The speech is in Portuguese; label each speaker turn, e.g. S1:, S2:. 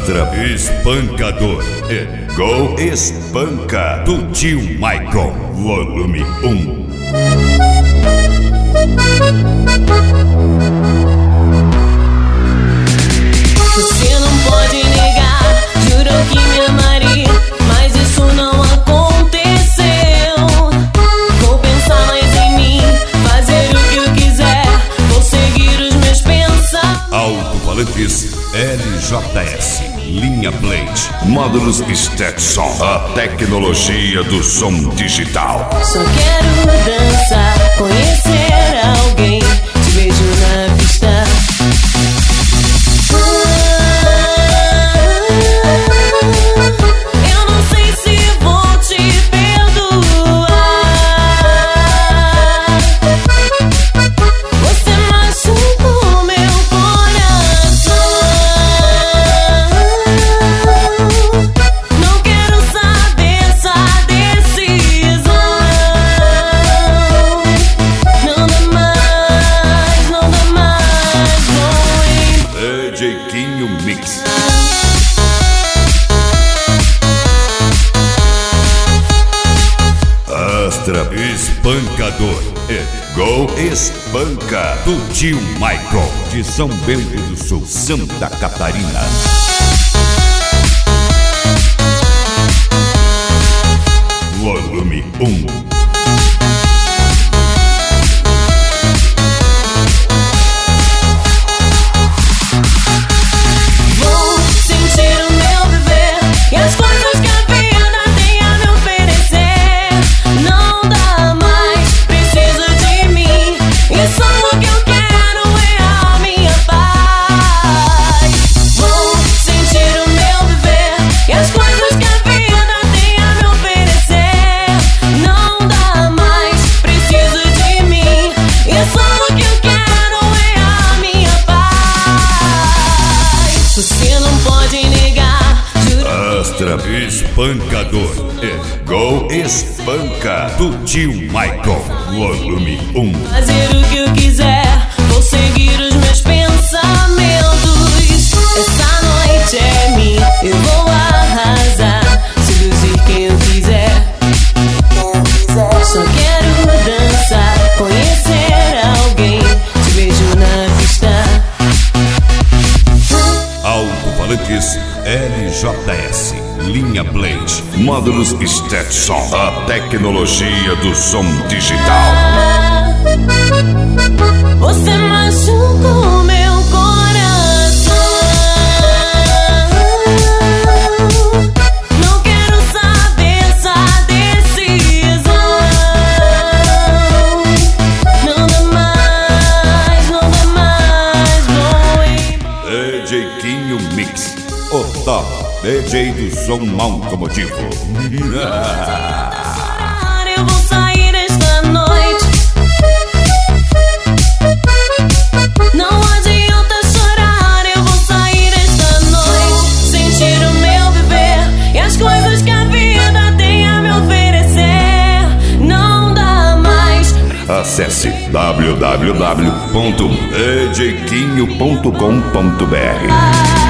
S1: Astra Espancador e Go Espanca do tio Michael, volume 1.
S2: Você não pode negar, jurou que me amaria, mas isso não aconteceu. Vou pensar mais em mim, fazer o que eu quiser, vou seguir os meus pensamentos.
S1: Alto-falantes LJS, linha Blade, módulos Stetson, a tecnologia do som digital.
S2: Só quero dançar, conhecer alguém, te beijo na pista. Eu não sei se vou te perdoar. Você machucou meu coração. Não quero saber essa decisão. Não dá mais, não dá mais.
S1: DJ Quinho Mix. Astra Espancador e Go Espanca do tio Michael, de São Bento do Sul, Santa Catarina. Volume 1.
S2: Vou sentir o meu viver e as coisas que a vida tem a me oferecer. Não dá mais, preciso de mim, e só o que eu quero é a minha paz. Vou sentir o meu viver e as coisas que a vida tem a me oferecer. Não dá mais, preciso de mim, e só o que eu quero é a minha paz. Você não pode negar, juro.
S1: Astra Espancador e Go Espanca do tio Michael, volume 1.
S2: Fazer o que eu quiser, vou seguir os meus pensamentos. Essa noite é minha, eu vou arrasar, seduzir quem eu quiser. Só quero dançar, conhecer alguém, te beijo na pista.
S1: Alto-falantes LJS, linha Blade, módulos Stetson, a tecnologia do som digital.
S2: Você machucou meu coração. Não quero saber essa decisão. Não dá mais, não dá mais. Vou embora.
S1: DJ Quinho Mix, o top DJ do som automotivo.
S2: Eu vou sair esta noite. Não adianta chorar, eu vou sair esta noite. Sentir o meu viver e as coisas que a vida tem a me oferecer. Não dá mais.
S1: Acesse www.djquinho.com.br.